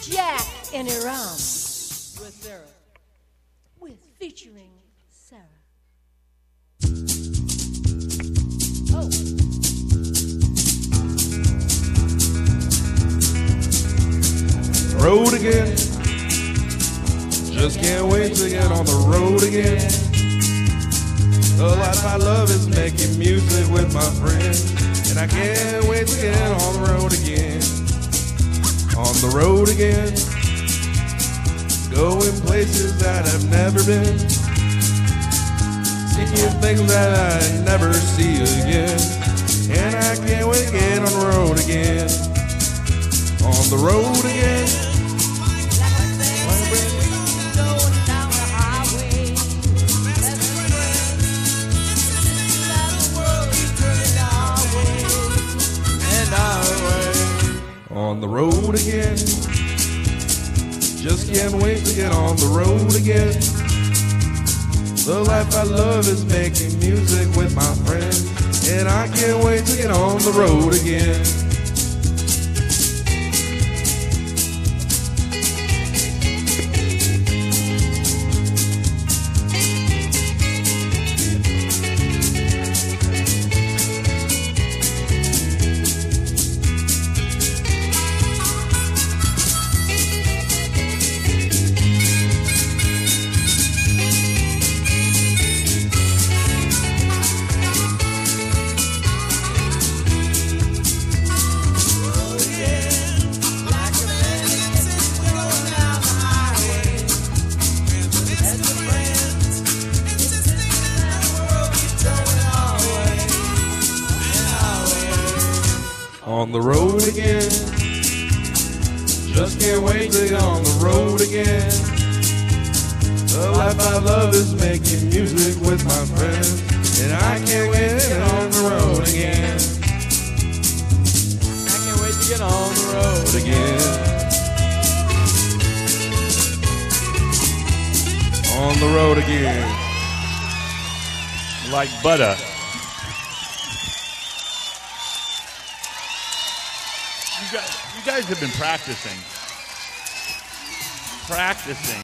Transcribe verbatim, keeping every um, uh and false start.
Jack in Iran with Sarah, with featuring Sarah. Oh. Road again. Just can't wait to get on the road again. The life I love is making music with my friends, and I can't wait to get on the road again. On the road again. Going places that I've never been. Seeing things that I never see again. And I can't wait to get on the road again. On the road again. On the road again. Just can't wait to get on the road again. The life I love is making music with my friends, and I can't wait to get on the road again. On the road again. Just can't wait to get on the road again. The life I love is making music with my friends, and I can't wait to get on the road again. I can't wait to get on the road again. On the road again. Like butter. You guys, you guys have been practicing. Practicing.